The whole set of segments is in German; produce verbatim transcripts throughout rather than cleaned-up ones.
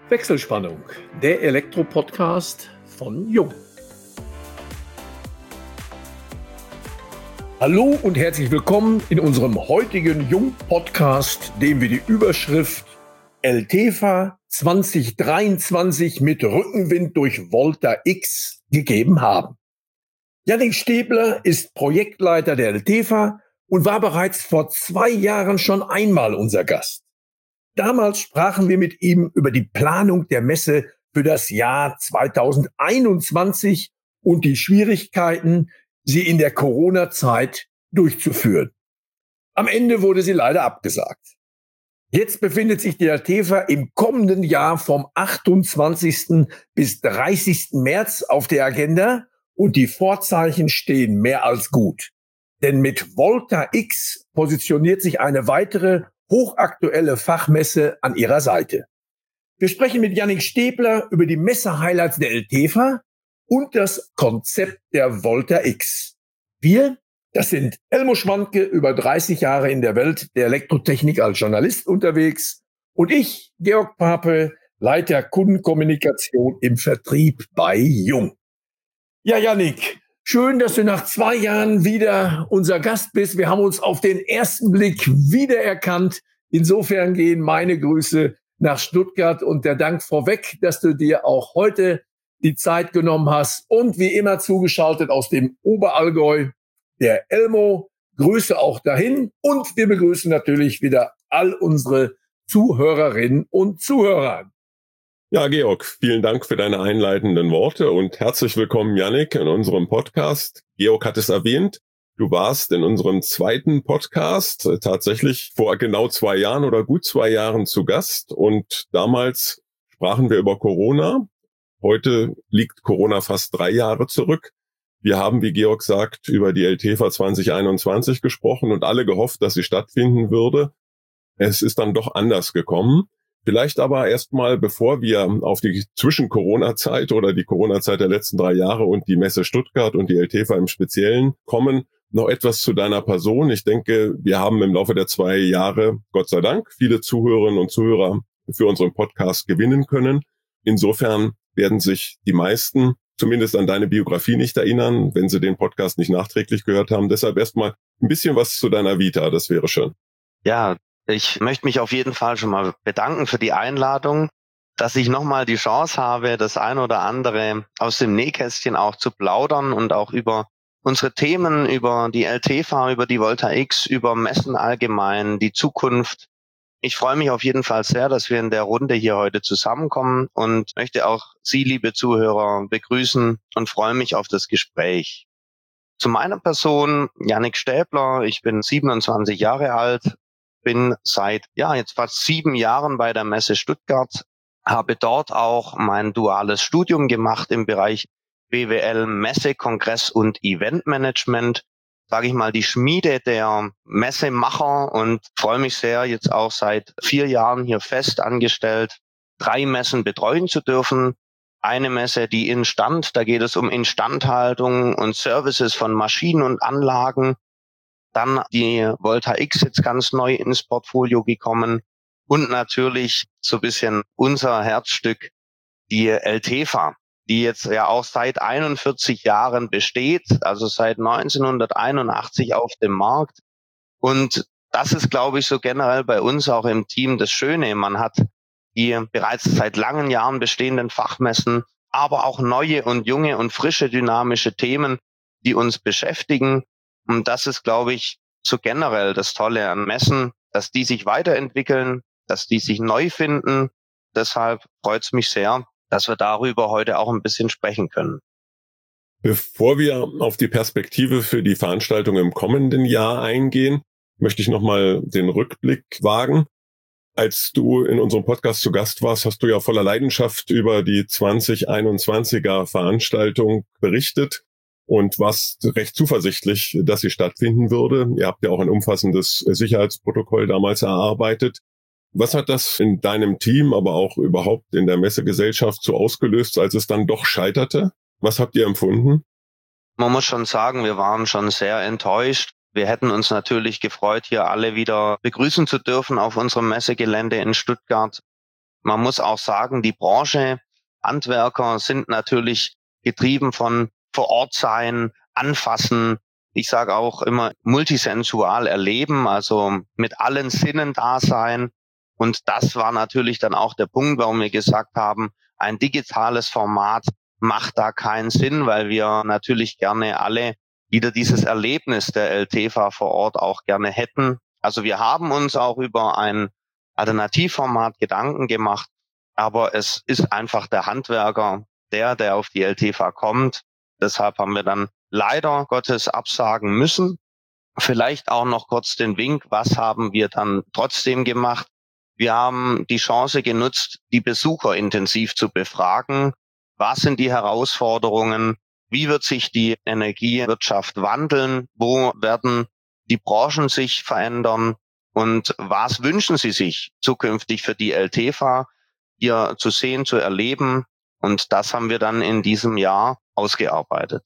Wechselspannung, der Elektro-Podcast von Jung. Hallo und herzlich willkommen in unserem heutigen Jung-Podcast, dem wir die Überschrift Eltefa zwanzig dreiundzwanzig mit Rückenwind durch Volta X gegeben haben. Jannik Stäbler ist Projektleiter der Eltefa und war bereits vor zwei Jahren schon einmal unser Gast. Damals sprachen wir mit ihm über die Planung der Messe für das Jahr zweitausendeinundzwanzig und die Schwierigkeiten, sie in der Corona-Zeit durchzuführen. Am Ende wurde sie leider abgesagt. Jetzt befindet sich die Eltefa im kommenden Jahr vom achtundzwanzigsten bis dreißigsten März auf der Agenda und die Vorzeichen stehen mehr als gut. Denn mit Volta X positioniert sich eine weitere hochaktuelle Fachmesse an ihrer Seite. Wir sprechen mit Jannik Stäbler über die Messe-Highlights der Eltefa und das Konzept der Volta X. Wir, das sind Elmo Schwanke, über dreißig Jahre in der Welt der Elektrotechnik als Journalist unterwegs, und ich, Georg Pape, Leiter Kundenkommunikation im Vertrieb bei Jung. Ja, Jannik, schön, dass du nach zwei Jahren wieder unser Gast bist. Wir haben uns auf den ersten Blick wiedererkannt. Insofern gehen meine Grüße nach Stuttgart und der Dank vorweg, dass du dir auch heute die Zeit genommen hast. Und wie immer zugeschaltet aus dem Oberallgäu, der Elmo. Grüße auch dahin. Und wir begrüßen natürlich wieder all unsere Zuhörerinnen und Zuhörer. Ja, Georg, vielen Dank für deine einleitenden Worte und herzlich willkommen, Jannik, in unserem Podcast. Georg hat es erwähnt, du warst in unserem zweiten Podcast äh, tatsächlich vor genau zwei Jahren oder gut zwei Jahren zu Gast und damals sprachen wir über Corona. Heute liegt Corona fast drei Jahre zurück. Wir haben, wie Georg sagt, über die Eltefa zwanzig einundzwanzig gesprochen und alle gehofft, dass sie stattfinden würde. Es ist dann doch anders gekommen. Vielleicht aber erstmal, bevor wir auf die Zwischen-Corona-Zeit oder die Corona-Zeit der letzten drei Jahre und die Messe Stuttgart und die Eltefa im Speziellen kommen, noch etwas zu deiner Person. Ich denke, wir haben im Laufe der zwei Jahre, Gott sei Dank, viele Zuhörerinnen und Zuhörer für unseren Podcast gewinnen können. Insofern werden sich die meisten zumindest an deine Biografie nicht erinnern, wenn sie den Podcast nicht nachträglich gehört haben. Deshalb erstmal ein bisschen was zu deiner Vita, das wäre schön. Ja, ich möchte mich auf jeden Fall schon mal bedanken für die Einladung, dass ich nochmal die Chance habe, das ein oder andere aus dem Nähkästchen auch zu plaudern und auch über unsere Themen, über die Eltefa, über die Volta X, über Messen allgemein, die Zukunft. Ich freue mich auf jeden Fall sehr, dass wir in der Runde hier heute zusammenkommen und möchte auch Sie, liebe Zuhörer, begrüßen und freue mich auf das Gespräch. Zu meiner Person, Jannik Stäbler, ich bin siebenundzwanzig Jahre alt, bin seit ja jetzt fast sieben Jahren bei der Messe Stuttgart, habe dort auch mein duales Studium gemacht im Bereich B W L, Messe, Kongress und Eventmanagement. Sage ich mal, die Schmiede der Messemacher und freue mich sehr, jetzt auch seit vier Jahren hier fest angestellt, drei Messen betreuen zu dürfen. Eine Messe, die Instand, da geht es um Instandhaltung und Services von Maschinen und Anlagen. Dann die Volta X jetzt ganz neu ins Portfolio gekommen und natürlich so ein bisschen unser Herzstück, die Eltefa, die jetzt ja auch seit einundvierzig Jahren besteht, also seit neunzehnhunderteinundachtzig auf dem Markt. Und das ist, glaube ich, so generell bei uns auch im Team das Schöne. Man hat die bereits seit langen Jahren bestehenden Fachmessen, aber auch neue und junge und frische dynamische Themen, die uns beschäftigen. Und das ist, glaube ich, so generell das Tolle an Messen, dass die sich weiterentwickeln, dass die sich neu finden. Deshalb freut es mich sehr, dass wir darüber heute auch ein bisschen sprechen können. Bevor wir auf die Perspektive für die Veranstaltung im kommenden Jahr eingehen, möchte ich nochmal den Rückblick wagen. Als du in unserem Podcast zu Gast warst, hast du ja voller Leidenschaft über die zwanzig einundzwanziger Veranstaltung berichtet und warst recht zuversichtlich, dass sie stattfinden würde. Ihr habt ja auch ein umfassendes Sicherheitsprotokoll damals erarbeitet. Was hat das in deinem Team, aber auch überhaupt in der Messegesellschaft so ausgelöst, als es dann doch scheiterte? Was habt ihr empfunden? Man muss schon sagen, wir waren schon sehr enttäuscht. Wir hätten uns natürlich gefreut, hier alle wieder begrüßen zu dürfen auf unserem Messegelände in Stuttgart. man muss auch sagen, die Branche, Handwerker sind natürlich getrieben von vor Ort sein, anfassen. Ich sage auch immer multisensual erleben, also mit allen Sinnen da sein. Und das war natürlich dann auch der Punkt, warum wir gesagt haben, ein digitales Format macht da keinen Sinn, weil wir natürlich gerne alle wieder dieses Erlebnis der L T F A vor Ort auch gerne hätten. Also wir haben uns auch über ein Alternativformat Gedanken gemacht, aber es ist einfach der Handwerker, der, der auf die L T F A kommt. Deshalb haben wir dann leider Gottes absagen müssen. Vielleicht auch noch kurz den Wink, was haben wir dann trotzdem gemacht? Wir haben die Chance genutzt, die Besucher intensiv zu befragen. Was sind die Herausforderungen? Wie wird sich die Energiewirtschaft wandeln? Wo werden die Branchen sich verändern? Und was wünschen Sie sich zukünftig für die L T F A hier zu sehen, zu erleben? Und das haben wir dann in diesem Jahr ausgearbeitet.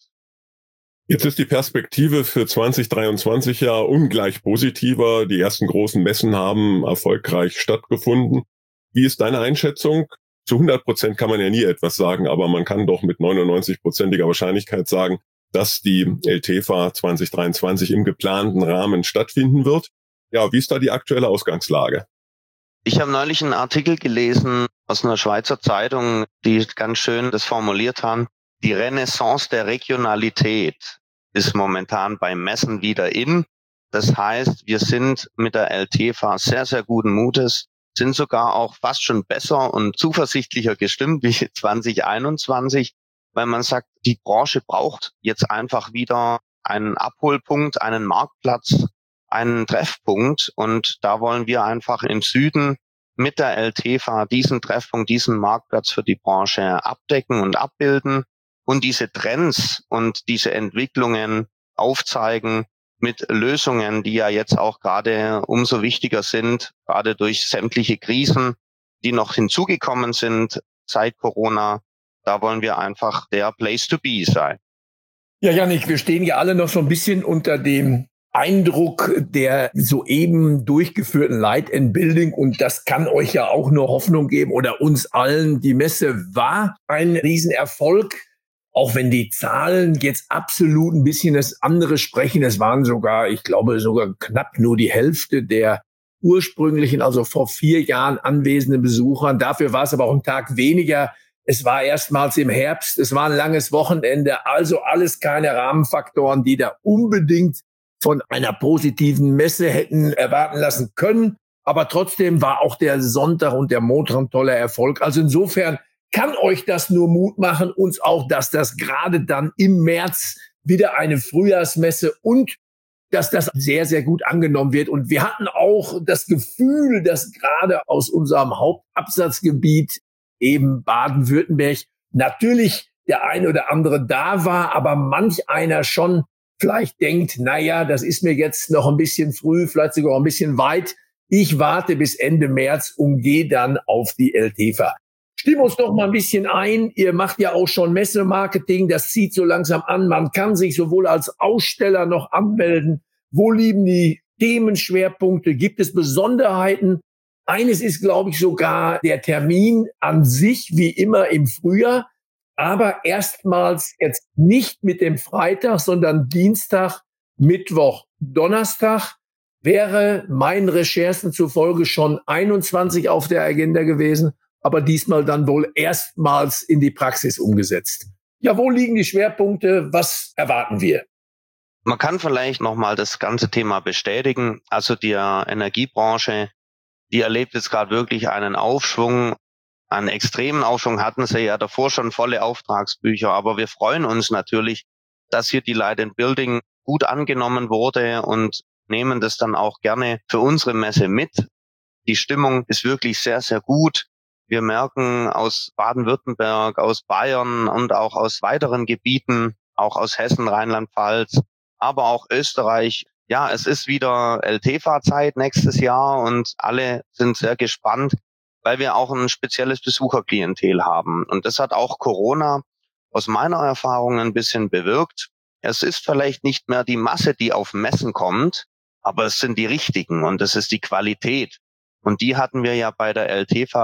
Jetzt ist die Perspektive für zwanzig dreiundzwanzig ja ungleich positiver. Die ersten großen Messen haben erfolgreich stattgefunden. Wie ist deine Einschätzung? Zu hundert Prozent kann man ja nie etwas sagen, aber man kann doch mit neunundneunzig-prozentiger Wahrscheinlichkeit sagen, dass die L T F A zwanzig dreiundzwanzig im geplanten Rahmen stattfinden wird. Ja, wie ist da die aktuelle Ausgangslage? Ich habe neulich einen Artikel gelesen aus einer Schweizer Zeitung, die ganz schön das formuliert haben. Die Renaissance der Regionalität ist momentan beim Messen wieder in. Das heißt, wir sind mit der L T F A sehr, sehr guten Mutes, sind sogar auch fast schon besser und zuversichtlicher gestimmt wie zwanzig einundzwanzig, weil man sagt, die Branche braucht jetzt einfach wieder einen Abholpunkt, einen Marktplatz, einen Treffpunkt. Und da wollen wir einfach im Süden mit der L T F A diesen Treffpunkt, diesen Marktplatz für die Branche abdecken und abbilden und diese Trends und diese Entwicklungen aufzeigen mit Lösungen, die ja jetzt auch gerade umso wichtiger sind, gerade durch sämtliche Krisen, die noch hinzugekommen sind seit Corona. Da wollen wir einfach der Place to be sein. Ja, Jannik, wir stehen ja alle noch so ein bisschen unter dem Eindruck der soeben durchgeführten Light and Building, und das kann euch ja auch nur Hoffnung geben oder uns allen. Die Messe war ein Riesenerfolg, auch wenn die Zahlen jetzt absolut ein bisschen das andere sprechen. Es waren sogar, ich glaube, sogar knapp nur die Hälfte der ursprünglichen, also vor vier Jahren anwesenden Besuchern. Dafür war es aber auch ein Tag weniger. Es war erstmals im Herbst, es war ein langes Wochenende, also alles keine Rahmenfaktoren, die da unbedingt von einer positiven Messe hätten erwarten lassen können. Aber trotzdem war auch der Sonntag und der Montag ein toller Erfolg. Also insofern kann euch das nur Mut machen, uns auch, dass das gerade dann im März wieder eine Frühjahrsmesse und dass das sehr, sehr gut angenommen wird. Und wir hatten auch das Gefühl, dass gerade aus unserem Hauptabsatzgebiet, eben Baden-Württemberg, natürlich der ein oder andere da war, aber manch einer schon vielleicht denkt, naja, das ist mir jetzt noch ein bisschen früh, vielleicht sogar ein bisschen weit. Ich warte bis Ende März und gehe dann auf die L T F A. Stimm uns doch mal ein bisschen ein. Ihr macht ja auch schon Messemarketing. Das zieht so langsam an. Man kann sich sowohl als Aussteller noch anmelden. Wo liegen die Themenschwerpunkte? Gibt es Besonderheiten? Eines ist, glaube ich, sogar der Termin an sich, wie immer im Frühjahr. Aber erstmals jetzt nicht mit dem Freitag, sondern Dienstag, Mittwoch, Donnerstag. Wäre meinen Recherchen zufolge schon einundzwanzig auf der Agenda gewesen, aber diesmal dann wohl erstmals in die Praxis umgesetzt. Ja, wo liegen die Schwerpunkte? Was erwarten wir? Man kann vielleicht nochmal das ganze Thema bestätigen. Also die Energiebranche, die erlebt jetzt gerade wirklich einen Aufschwung. Einen extremen Aufschwung hatten sie ja davor schon volle Auftragsbücher. Aber wir freuen uns natürlich, dass hier die Light and Building gut angenommen wurde und nehmen das dann auch gerne für unsere Messe mit. Die Stimmung ist wirklich sehr, sehr gut. Wir merken aus Baden-Württemberg, aus Bayern und auch aus weiteren Gebieten, auch aus Hessen, Rheinland-Pfalz, aber auch Österreich. Ja, es ist wieder L T F A-Zeit nächstes Jahr und alle sind sehr gespannt, weil wir auch ein spezielles Besucherklientel haben. Und das hat auch Corona aus meiner Erfahrung ein bisschen bewirkt. Es ist vielleicht nicht mehr die Masse, die auf Messen kommt, aber es sind die richtigen und das ist die Qualität. Und die hatten wir ja bei der L T F A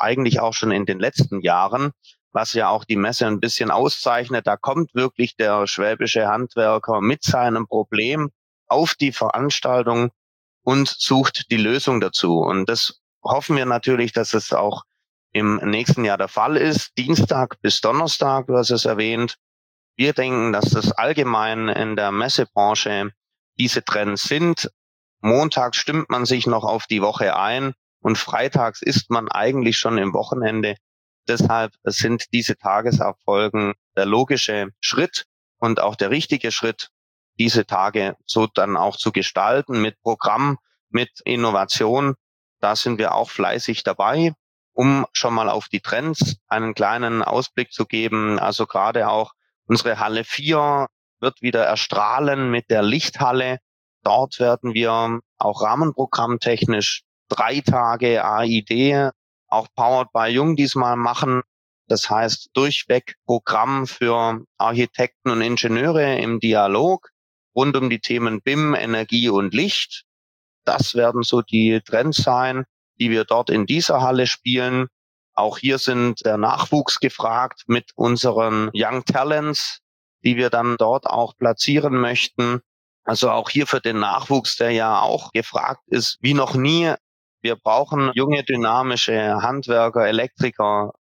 eigentlich auch schon in den letzten Jahren, was ja auch die Messe ein bisschen auszeichnet. Da kommt wirklich der schwäbische Handwerker mit seinem Problem auf die Veranstaltung und sucht die Lösung dazu. Und das hoffen wir natürlich, dass es auch im nächsten Jahr der Fall ist. Dienstag bis Donnerstag, du hast es erwähnt. Wir denken, dass das allgemein in der Messebranche diese Trends sind. Montags stimmt man sich noch auf die Woche ein und freitags ist man eigentlich schon im Wochenende. Deshalb sind diese Tagesabfolgen der logische Schritt und auch der richtige Schritt, diese Tage so dann auch zu gestalten mit Programm, mit Innovation. Da sind wir auch fleißig dabei, um schon mal auf die Trends einen kleinen Ausblick zu geben. Also gerade auch unsere Halle vier wird wieder erstrahlen mit der Lichthalle. Dort werden wir auch rahmenprogrammtechnisch drei Tage A I D, auch Powered by Jung diesmal machen. Das heißt durchweg Programm für Architekten und Ingenieure im Dialog rund um die Themen B I M, Energie und Licht. Das werden so die Trends sein, die wir dort in dieser Halle spielen. Auch hier sind der Nachwuchs gefragt mit unseren Young Talents, die wir dann dort auch platzieren möchten. Also auch hier für den Nachwuchs, der ja auch gefragt ist, wie noch nie. Wir brauchen junge, dynamische Handwerker, Elektriker,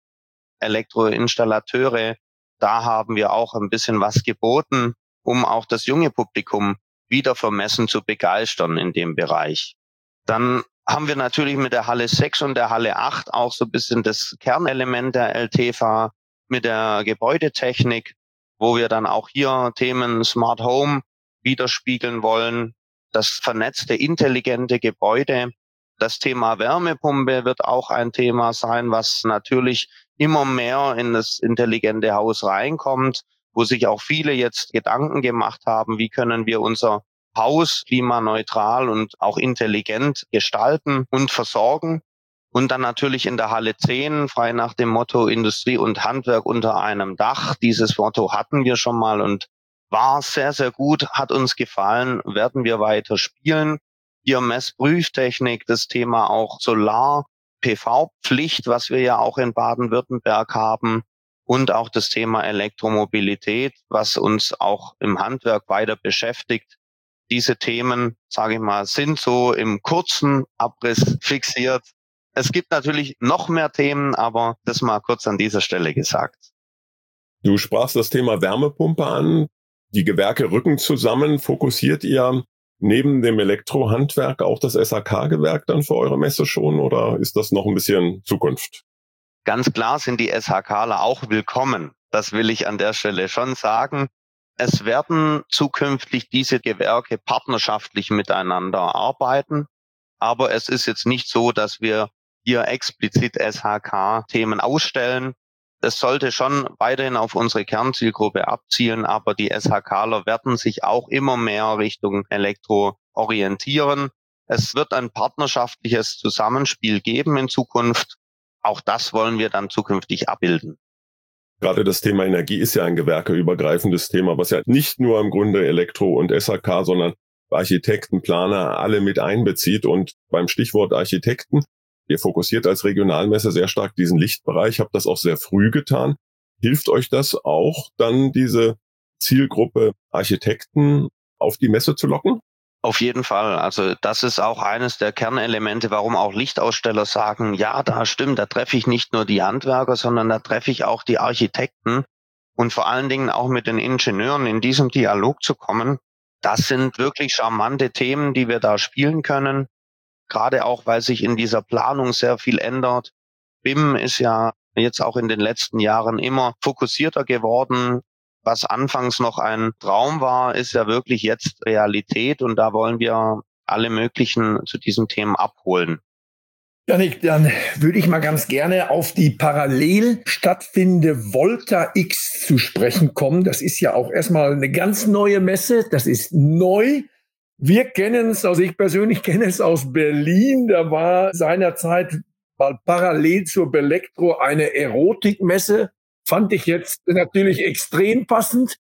Elektroinstallateure. Da haben wir auch ein bisschen was geboten, um auch das junge Publikum wieder für Messen zu begeistern in dem Bereich. Dann haben wir natürlich mit der Halle sechs und der Halle acht auch so ein bisschen das Kernelement der L T V A mit der Gebäudetechnik, wo wir dann auch hier Themen Smart Home widerspiegeln wollen. Das vernetzte, intelligente Gebäude. Das Thema Wärmepumpe wird auch ein Thema sein, was natürlich immer mehr in das intelligente Haus reinkommt, wo sich auch viele jetzt Gedanken gemacht haben, wie können wir unser Haus klimaneutral und auch intelligent gestalten und versorgen. Und dann natürlich in der Halle zehn, frei nach dem Motto Industrie und Handwerk unter einem Dach. Dieses Motto hatten wir schon mal und war sehr, sehr gut, hat uns gefallen, werden wir weiter spielen. Hier Messprüftechnik, das Thema auch Solar, P V-Pflicht, was wir ja auch in Baden-Württemberg haben. Und auch das Thema Elektromobilität, was uns auch im Handwerk weiter beschäftigt. Diese Themen, sage ich mal, sind so im kurzen Abriss fixiert. Es gibt natürlich noch mehr Themen, aber das mal kurz an dieser Stelle gesagt. Du sprachst das Thema Wärmepumpe an. Die Gewerke rücken zusammen. Fokussiert ihr neben dem Elektrohandwerk auch das S H K-Gewerk dann für eure Messe schon oder ist das noch ein bisschen Zukunft? Ganz klar sind die SHKler auch willkommen. Das will ich an der Stelle schon sagen. Es werden zukünftig diese Gewerke partnerschaftlich miteinander arbeiten. Aber es ist jetzt nicht so, dass wir hier explizit S H K-Themen ausstellen. Es sollte schon weiterhin auf unsere Kernzielgruppe abzielen, aber die SHKler werden sich auch immer mehr Richtung Elektro orientieren. Es wird ein partnerschaftliches Zusammenspiel geben in Zukunft. Auch das wollen wir dann zukünftig abbilden. Gerade das Thema Energie ist ja ein gewerkeübergreifendes Thema, was ja nicht nur im Grunde Elektro und S H K, sondern Architekten, Planer alle mit einbezieht. Und beim Stichwort Architekten, ihr fokussiert als Regionalmesse sehr stark diesen Lichtbereich, habt das auch sehr früh getan. Hilft euch das auch, dann diese Zielgruppe Architekten auf die Messe zu locken? Auf jeden Fall. Also das ist auch eines der Kernelemente, warum auch Lichtaussteller sagen, ja, da stimmt, da treffe ich nicht nur die Handwerker, sondern da treffe ich auch die Architekten und vor allen Dingen auch mit den Ingenieuren in diesem Dialog zu kommen. Das sind wirklich charmante Themen, die wir da spielen können. Gerade auch, weil sich in dieser Planung sehr viel ändert. B I M ist ja jetzt auch in den letzten Jahren immer fokussierter geworden. Was anfangs noch ein Traum war, ist ja wirklich jetzt Realität und da wollen wir alle möglichen zu diesen Themen abholen. Jannik, dann würde ich mal ganz gerne auf die parallel stattfindende Volta X zu sprechen kommen. Das ist ja auch erstmal eine ganz neue Messe. Das ist neu. Wir kennen es, also ich persönlich kenne es aus Berlin. Da war seinerzeit mal parallel zur Belektro eine Erotikmesse. Fand ich jetzt natürlich extrem passend.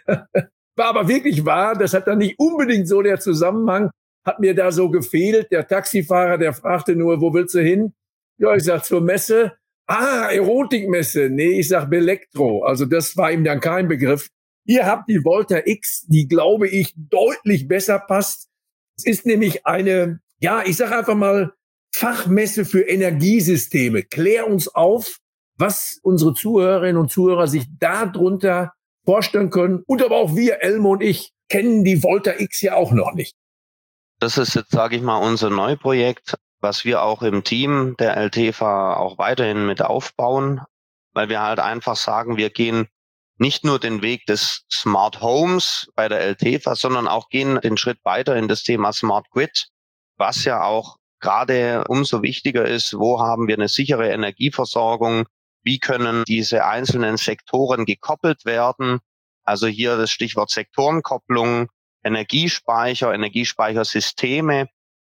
War aber wirklich wahr. Das hat dann nicht unbedingt so der Zusammenhang. Hat mir da so gefehlt. Der Taxifahrer, der fragte nur, wo willst du hin? Ja, ich sag zur Messe. Ah, Erotikmesse. Nee, ich sag Belektro. Also das war ihm dann kein Begriff. Ihr habt die Volta X, die, glaube ich, deutlich besser passt. Es ist nämlich eine, ja, ich sage einfach mal, Fachmesse für Energiesysteme. Klär uns auf, was unsere Zuhörerinnen und Zuhörer sich darunter vorstellen können. Und aber auch wir, Elmo und ich, kennen die Volta X ja auch noch nicht. Das ist jetzt, sage ich mal, unser Neuprojekt, was wir auch im Team der L T F A auch weiterhin mit aufbauen, weil wir halt einfach sagen, wir gehen nicht nur den Weg des Smart Homes bei der L T F A, sondern auch gehen den Schritt weiter in das Thema Smart Grid, was ja auch gerade umso wichtiger ist, wo haben wir eine sichere Energieversorgung, wie können diese einzelnen Sektoren gekoppelt werden, also hier das Stichwort Sektorenkopplung, Energiespeicher, Energiespeichersysteme,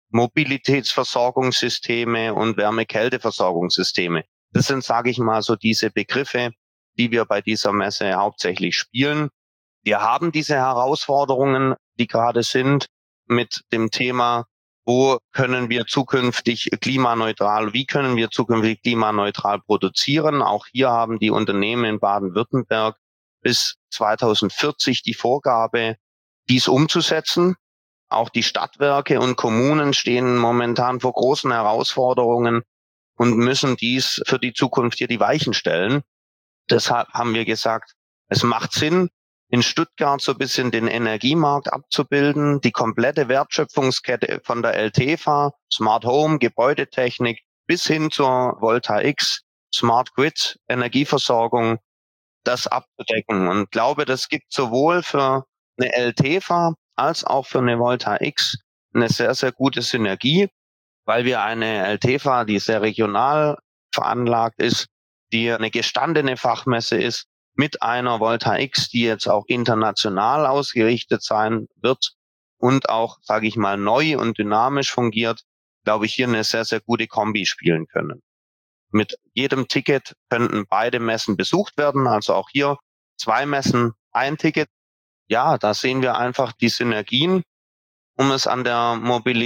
Mobilitätsversorgungssysteme und Wärme-Kälte-Versorgungssysteme. Das sind, sage ich mal, so diese Begriffe, die wir bei dieser Messe hauptsächlich spielen. Wir haben diese Herausforderungen, die gerade sind, mit dem Thema, wo können wir zukünftig klimaneutral, wie können wir zukünftig klimaneutral produzieren. Auch hier haben die Unternehmen in Baden-Württemberg bis zweitausendvierzig die Vorgabe, dies umzusetzen. Auch die Stadtwerke und Kommunen stehen momentan vor großen Herausforderungen und müssen dies für die Zukunft hier die Weichen stellen. Deshalb haben wir gesagt, es macht Sinn, in Stuttgart so ein bisschen den Energiemarkt abzubilden, die komplette Wertschöpfungskette von der L T F A, Smart Home, Gebäudetechnik bis hin zur Volta X, Smart Grid, Energieversorgung, das abzudecken. Und glaube, das gibt sowohl für eine L T F A als auch für eine Volta X eine sehr, sehr gute Synergie, weil wir eine L T F A, die sehr regional veranlagt ist, die eine gestandene Fachmesse ist, mit einer Volta X, die jetzt auch international ausgerichtet sein wird und auch, sage ich mal, neu und dynamisch fungiert, glaube ich, hier eine sehr, sehr gute Kombi spielen können. Mit jedem Ticket könnten beide Messen besucht werden, also auch hier zwei Messen, ein Ticket. Ja, da sehen wir einfach die Synergien, um es an der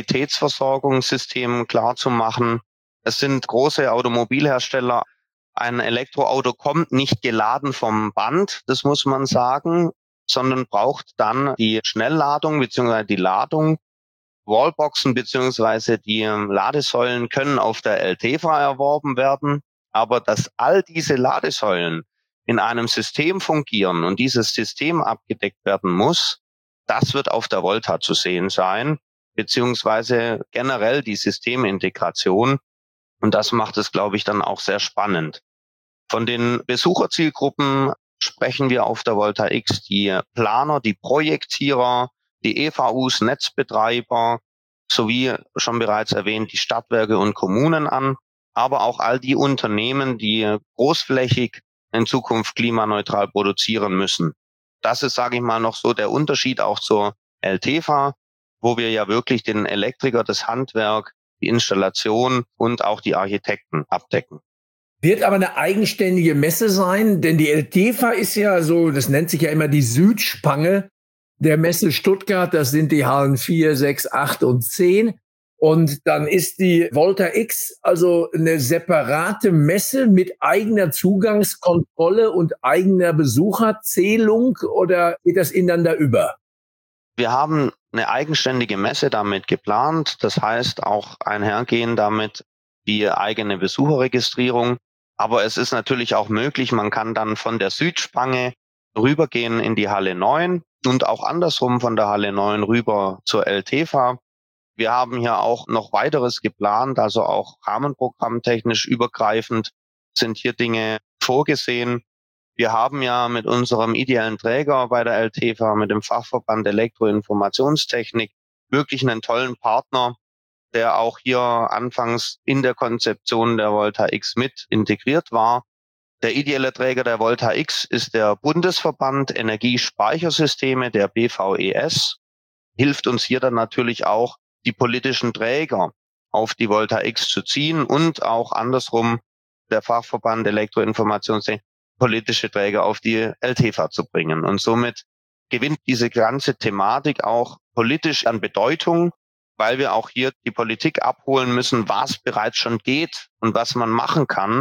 Mobilitätsversorgungssystem klar zu machen. Es sind große Automobilhersteller. Ein Elektroauto kommt nicht geladen vom Band, das muss man sagen, sondern braucht dann die Schnellladung bzw. die Ladung. Wallboxen bzw. die Ladesäulen können auf der L T F A erworben werden, aber dass all diese Ladesäulen in einem System fungieren und dieses System abgedeckt werden muss, das wird auf der Volta zu sehen sein, beziehungsweise generell die Systemintegration. Und das macht es, glaube ich, dann auch sehr spannend. Von den Besucherzielgruppen sprechen wir auf der Volta X die Planer, die Projektierer, die E V Us, Netzbetreiber, sowie schon bereits erwähnt die Stadtwerke und Kommunen an, aber auch all die Unternehmen, die großflächig in Zukunft klimaneutral produzieren müssen. Das ist, sage ich mal, noch so der Unterschied auch zur L T F A, wo wir ja wirklich den Elektriker, das Handwerk, die Installation und auch die Architekten abdecken. Wird aber eine eigenständige Messe sein, denn die L T F A ist ja so, das nennt sich ja immer die Südspange der Messe Stuttgart. Das sind die Hallen vier, sechs, acht und zehn. Und dann ist die Volta X also eine separate Messe mit eigener Zugangskontrolle und eigener Besucherzählung, oder geht das ineinander über? Wir haben eine eigenständige Messe damit geplant. Das heißt auch einhergehen damit die eigene Besucherregistrierung. Aber es ist natürlich auch möglich, man kann dann von der Südspange rübergehen in die Halle neun und auch andersrum von der Halle neun rüber zur L T F A. Wir haben hier auch noch weiteres geplant, also auch rahmenprogrammtechnisch übergreifend sind hier Dinge vorgesehen. Wir haben ja mit unserem ideellen Träger bei der L T F A, mit dem Fachverband Elektroinformationstechnik, wirklich einen tollen Partner, der auch hier anfangs in der Konzeption der Volta X mit integriert war. Der ideelle Träger der Volta X ist der Bundesverband Energiespeichersysteme, der B V E S. Hilft uns hier dann natürlich auch, die politischen Träger auf die Volta X zu ziehen und auch andersrum der Fachverband Elektroinformationstechnik politische Träger auf die L T F A zu bringen. Und somit gewinnt diese ganze Thematik auch politisch an Bedeutung, weil wir auch hier die Politik abholen müssen, was bereits schon geht und was man machen kann,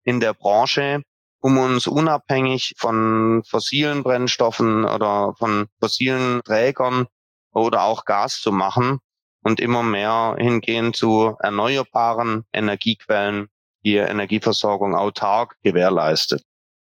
in der Branche, um uns unabhängig von fossilen Brennstoffen oder von fossilen Trägern oder auch Gas zu machen und immer mehr hingehen zu erneuerbaren Energiequellen, die Energieversorgung autark gewährleistet.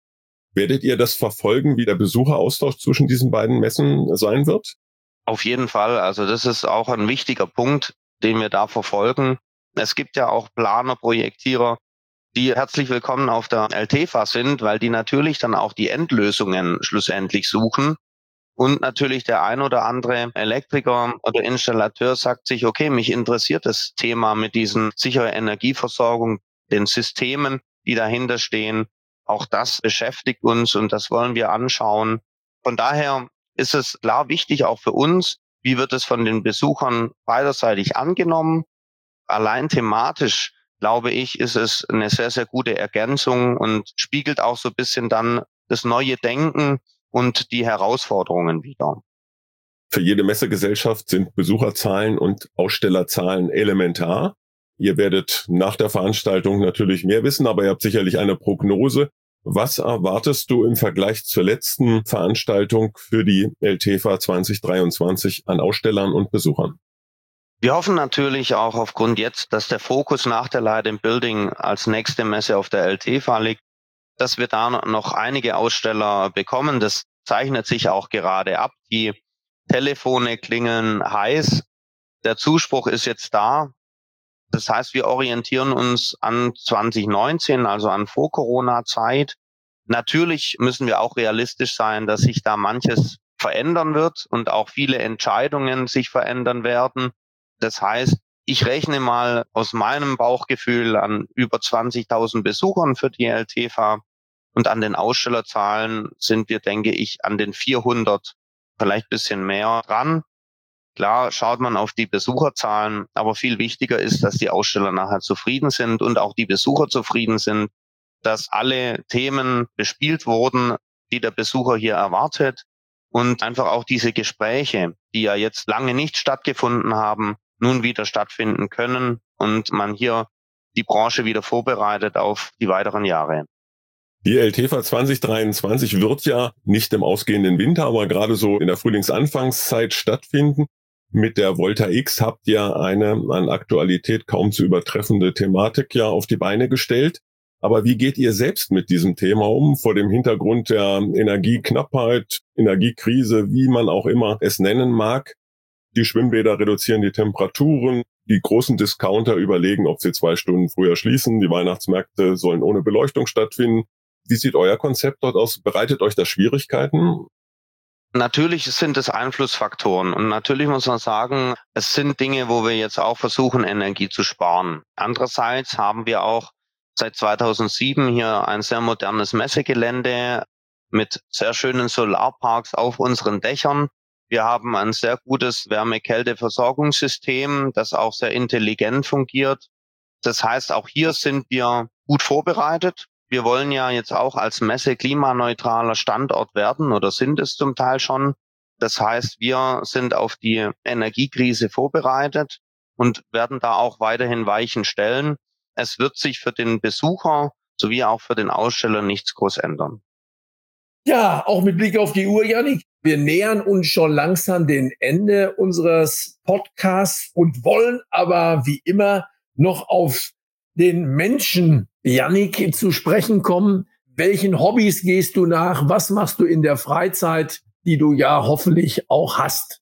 Werdet ihr das verfolgen, wie der Besucheraustausch zwischen diesen beiden Messen sein wird? Auf jeden Fall. Also das ist auch ein wichtiger Punkt, den wir da verfolgen. Es gibt ja auch Planer, Projektierer, die herzlich willkommen auf der L T F A sind, weil die natürlich dann auch die Endlösungen schlussendlich suchen. Und natürlich der ein oder andere Elektriker oder Installateur sagt sich, okay, mich interessiert das Thema mit diesen sicherer Energieversorgung, den Systemen, die dahinter stehen. Auch das beschäftigt uns und das wollen wir anschauen. Von daher ist es klar wichtig, auch für uns, wie wird es von den Besuchern beiderseitig angenommen. Allein thematisch, glaube ich, ist es eine sehr, sehr gute Ergänzung und spiegelt auch so ein bisschen dann das neue Denken und die Herausforderungen wieder. Für jede Messegesellschaft sind Besucherzahlen und Ausstellerzahlen elementar. Ihr werdet nach der Veranstaltung natürlich mehr wissen, aber ihr habt sicherlich eine Prognose. Was erwartest du im Vergleich zur letzten Veranstaltung für die L T F A zwanzig dreiundzwanzig an Ausstellern und Besuchern? Wir hoffen natürlich auch aufgrund jetzt, dass der Fokus nach der Light in Building als nächste Messe auf der L T F A liegt, dass wir da noch einige Aussteller bekommen. Das zeichnet sich auch gerade ab. Die Telefone klingeln heiß. Der Zuspruch ist jetzt da. Das heißt, wir orientieren uns an zwanzig neunzehn, also an Vor-Corona-Zeit. Natürlich müssen wir auch realistisch sein, dass sich da manches verändern wird und auch viele Entscheidungen sich verändern werden. Das heißt, ich rechne mal aus meinem Bauchgefühl an über zwanzigtausend Besuchern für die L T F A. Und an den Ausstellerzahlen sind wir, denke ich, an den vierhundert, vielleicht ein bisschen mehr dran. Klar schaut man auf die Besucherzahlen, aber viel wichtiger ist, dass die Aussteller nachher zufrieden sind und auch die Besucher zufrieden sind, dass alle Themen bespielt wurden, die der Besucher hier erwartet und einfach auch diese Gespräche, die ja jetzt lange nicht stattgefunden haben, nun wieder stattfinden können und man hier die Branche wieder vorbereitet auf die weiteren Jahre. Die L T F A zwanzig dreiundzwanzig wird ja nicht im ausgehenden Winter, aber gerade so in der Frühlingsanfangszeit stattfinden. Mit der Volta X habt ihr eine an Aktualität kaum zu übertreffende Thematik ja auf die Beine gestellt. Aber wie geht ihr selbst mit diesem Thema um, vor dem Hintergrund der Energieknappheit, Energiekrise, wie man auch immer es nennen mag? Die Schwimmbäder reduzieren die Temperaturen, die großen Discounter überlegen, ob sie zwei Stunden früher schließen, die Weihnachtsmärkte sollen ohne Beleuchtung stattfinden. Wie sieht euer Konzept dort aus? Bereitet euch das Schwierigkeiten? Natürlich sind es Einflussfaktoren und natürlich muss man sagen, es sind Dinge, wo wir jetzt auch versuchen, Energie zu sparen. Andererseits haben wir auch seit zweitausendsieben hier ein sehr modernes Messegelände mit sehr schönen Solarparks auf unseren Dächern. Wir haben ein sehr gutes Wärme-Kälte-Versorgungssystem, das auch sehr intelligent fungiert. Das heißt, auch hier sind wir gut vorbereitet. Wir wollen ja jetzt auch als Messe klimaneutraler Standort werden oder sind es zum Teil schon. Das heißt, wir sind auf die Energiekrise vorbereitet und werden da auch weiterhin Weichen stellen. Es wird sich für den Besucher sowie auch für den Aussteller nichts groß ändern. Ja, auch mit Blick auf die Uhr, Jannik. Wir nähern uns schon langsam dem Ende unseres Podcasts und wollen aber wie immer noch auf den Menschen, Jannik, zu sprechen kommen. Welchen Hobbys gehst du nach? Was machst du in der Freizeit, die du ja hoffentlich auch hast?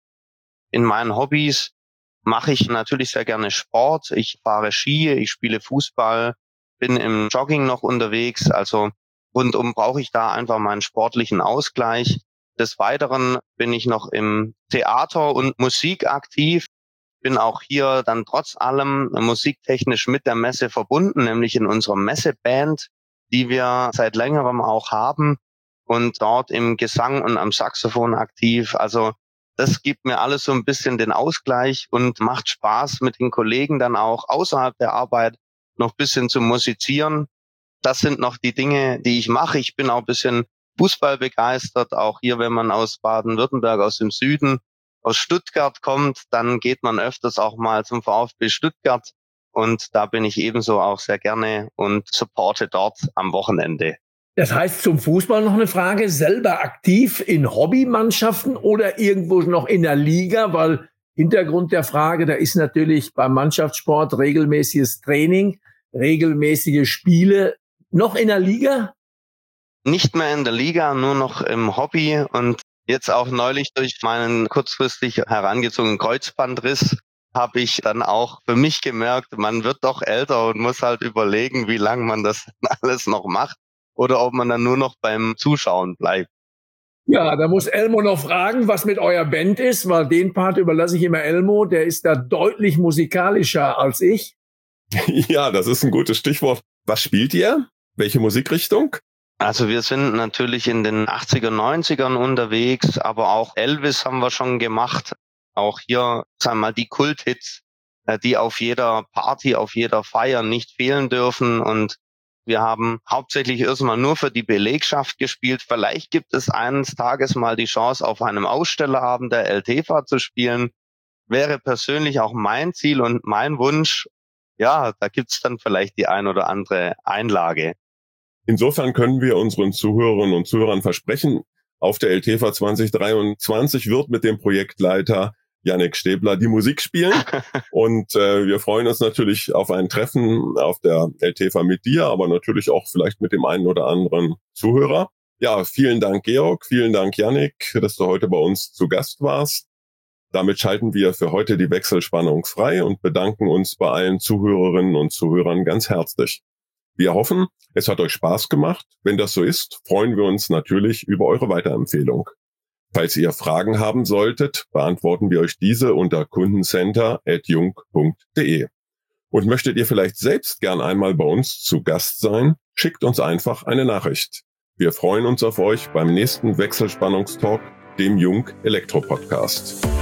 In meinen Hobbys mache ich natürlich sehr gerne Sport. Ich fahre Ski, ich spiele Fußball, bin im Jogging noch unterwegs. Also rundum brauche ich da einfach meinen sportlichen Ausgleich. Des Weiteren bin ich noch im Theater und Musik aktiv. Bin auch hier dann trotz allem musiktechnisch mit der Messe verbunden, nämlich in unserer Messeband, die wir seit längerem auch haben und dort im Gesang und am Saxophon aktiv. Also das gibt mir alles so ein bisschen den Ausgleich und macht Spaß mit den Kollegen dann auch außerhalb der Arbeit noch ein bisschen zu musizieren. Das sind noch die Dinge, die ich mache. Ich bin auch ein bisschen Fußball begeistert, auch hier, wenn man aus Baden-Württemberg, aus dem Süden, aus Stuttgart kommt, dann geht man öfters auch mal zum VfB Stuttgart. Und da bin ich ebenso auch sehr gerne und supporte dort am Wochenende. Das heißt, zum Fußball noch eine Frage, selber aktiv in Hobbymannschaften oder irgendwo noch in der Liga? Weil Hintergrund der Frage, da ist natürlich beim Mannschaftssport regelmäßiges Training, regelmäßige Spiele. Noch in der Liga? Nicht mehr in der Liga, nur noch im Hobby und jetzt auch neulich durch meinen kurzfristig herangezogenen Kreuzbandriss habe ich dann auch für mich gemerkt, man wird doch älter und muss halt überlegen, wie lange man das alles noch macht oder ob man dann nur noch beim Zuschauen bleibt. Ja, da muss Elmo noch fragen, was mit eurer Band ist, weil den Part überlasse ich immer Elmo, der ist da deutlich musikalischer als ich. Ja, das ist ein gutes Stichwort. Was spielt ihr? Welche Musikrichtung? Also wir sind natürlich in den achtziger, neunzigern unterwegs, aber auch Elvis haben wir schon gemacht. Auch hier, sagen wir mal, die Kulthits, die auf jeder Party, auf jeder Feier nicht fehlen dürfen. Und wir haben hauptsächlich erstmal nur für die Belegschaft gespielt. Vielleicht gibt es eines Tages mal die Chance, auf einem Ausstellerabend der L T F A zu spielen. Wäre persönlich auch mein Ziel und mein Wunsch. Ja, da gibt's dann vielleicht die ein oder andere Einlage. Insofern können wir unseren Zuhörerinnen und Zuhörern versprechen, auf der L T F A zwanzig dreiundzwanzig wird mit dem Projektleiter Jannik Stäbler die Musik spielen. Und äh, wir freuen uns natürlich auf ein Treffen auf der L T F A mit dir, aber natürlich auch vielleicht mit dem einen oder anderen Zuhörer. Ja, vielen Dank, Georg. Vielen Dank, Jannik, dass du heute bei uns zu Gast warst. Damit schalten wir für heute die Wechselspannung frei und bedanken uns bei allen Zuhörerinnen und Zuhörern ganz herzlich. Wir hoffen, es hat euch Spaß gemacht. Wenn das so ist, freuen wir uns natürlich über eure Weiterempfehlung. Falls ihr Fragen haben solltet, beantworten wir euch diese unter kundencenter at jung punkt de. Und möchtet ihr vielleicht selbst gern einmal bei uns zu Gast sein, schickt uns einfach eine Nachricht. Wir freuen uns auf euch beim nächsten Wechselspannungstalk, dem Jung Elektro Podcast.